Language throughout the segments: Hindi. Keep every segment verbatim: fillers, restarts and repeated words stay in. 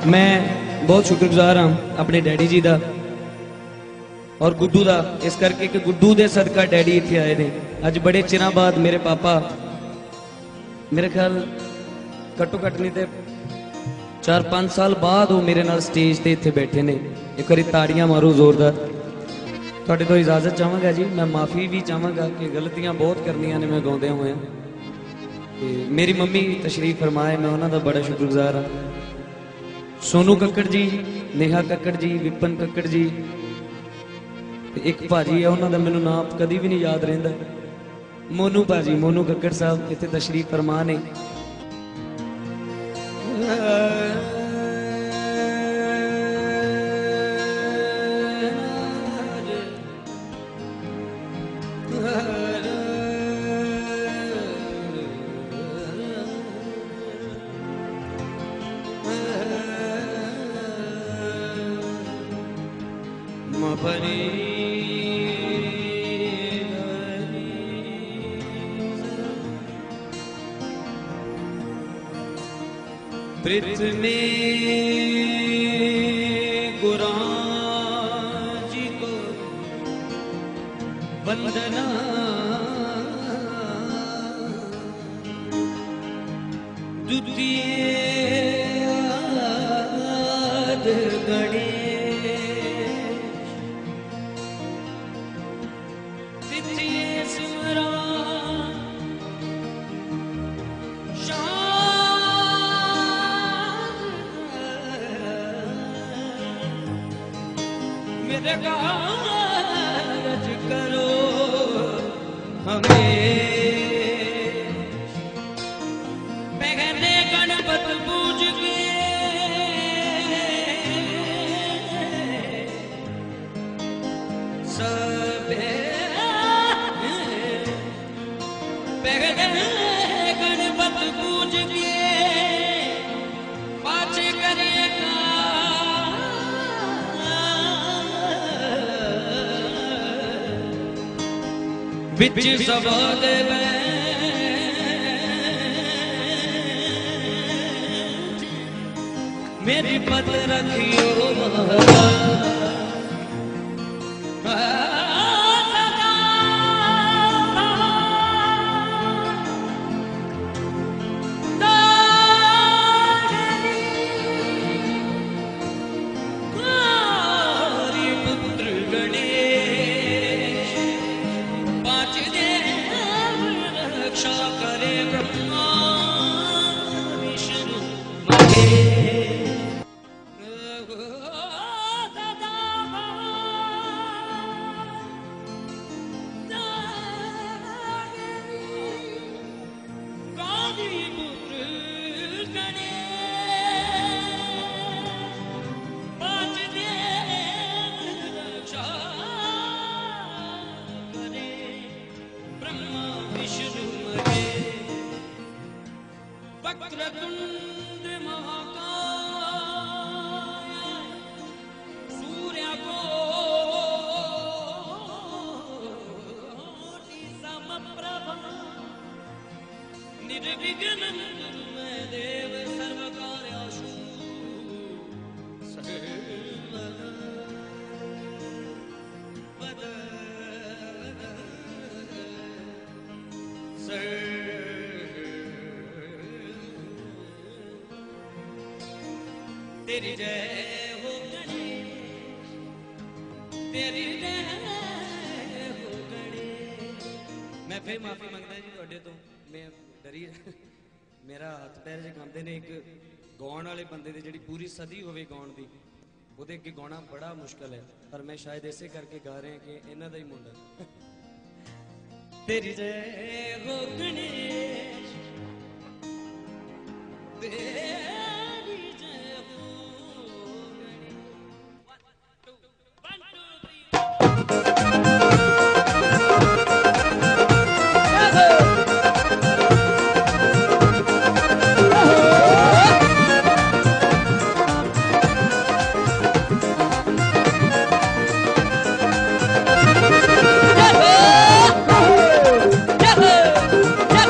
मैं बहुत शुक्रगुजार हाँ अपने डैडी जी का और गुड्डू का, इस करके कि गुड्डू दे सदका डैडी इत्थे आए ने। अज बड़े चिरां बाद मेरे पापा, मेरे ख्याल घट्टो घट्ट नहीं तो चार पांच साल बाद वो मेरे नाल स्टेज ते इत्थे बैठे ने। एक बार ताड़ियां मारो जोरदार। तुहाडे तो इजाजत चाहांगा जी, मैं माफ़ी भी चाहांगा कि गलतियां बहुत करनियां ने मैं गाउंदे होए। मेरी मम्मी तशरीफ फरमाए, मैं उन्होंने बड़ा शुक्रगुजार हाँ। सोनू कक्कड़ जी, नेहा कक्कड़ जी, विपन कक्कड़ जी, एक भाजी है उन्होंने मैनू नाम कभी भी नहीं याद रहिंदा, मोनू भाजी, मोनू कक्कड़ साहब इत्थे तशरीफ फरमा ने। पृथ्वी में गुरां जी को वंदना, द्वितीय गणेश, तृतीय सुमरा मेरे कारज करो हमें। पहले गणपत पूज के सबे, पहले गणपत पूज के पाछे करेगा बिच सवाद में मेरी पत रखियो वक्रतुंड महाकाय सूर्य कोटि समप्रभा निर्विघ्नं कुरु मे देव सर्वकार्येषु सर्वदा तेरी जय हो गणेश, तेरी जय हो गणेश। मैं फिर माफी मंगदा जी तुहाडे तो, मैं डरी मेरा हाथ पैर जे कंबदे ने। एक गाउण वाले बंदे दी जिहड़ी पूरी सदी होवे गाउण दी, ओहदे अगे गाउणा बड़ा मुश्किल है, पर मैं शायद इसे करके गा रहे हैं कि इन्हां दा ही मुंडा। तेरी जय हो गणेश, तेरी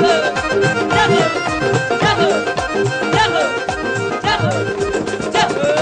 Yahoo!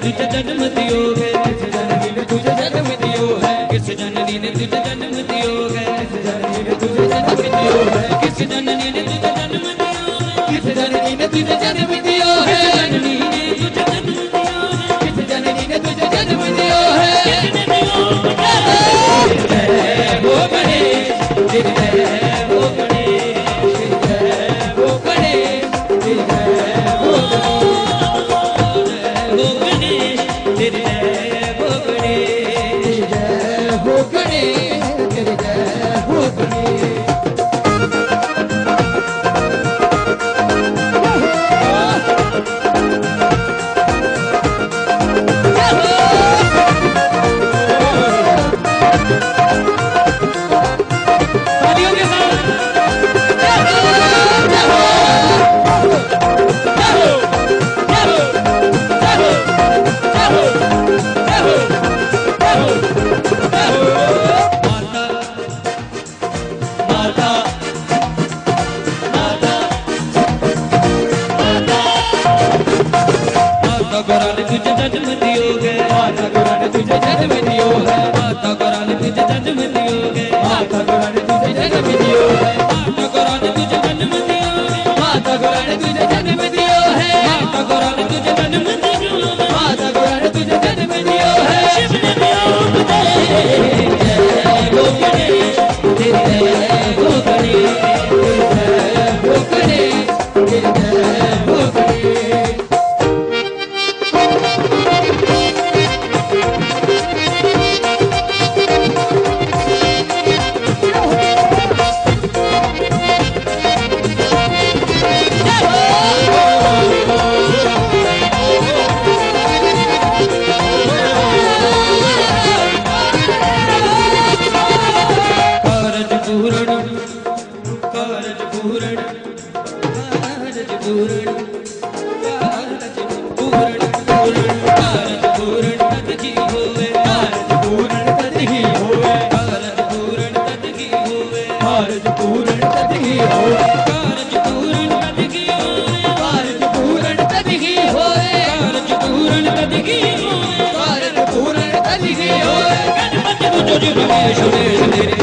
तुझे जन्म दियो है, किस जननी ने तुझे जन्म दियो है, किस जननी ने तुझे जन्म दियो है, किस जननी ने तुझे जन्म दियो है, किस जननी ने तुझे जन्म दियो है, किस जननी ने तुझे जन्म दियो है, जननी ने तुझे जन्म दियो है, किस जननी ने तुझे जन्म दियो है, किसने दियो है वो गणेश, जय वो गणेश, जय वो गणेश, जय वो गणेश, जय वो गणेश, जय वो गणेश, जय वो गणेश। माता गौरा ने तुझे जन्म दियो है, माता गौरा ने तुझे जन्म दियो है, माता गौरा ने तुझे जन्म दियो है, माता गौरा ने तुझे जन्म दियो है, माता गौरा ने तुझे जन्म दियो है, माता गौरा ने तुझे जन्म दियो है, माता गौरा ने तुझे जन्म दियो है, माता गौरा ने तुझे जन्म दियो है, शिव ने दियो मुझे जय वो गणेश, जय वो गणेश, जय वो गणेश, जय वो गणेश। Ramash, Ramash, Ramash,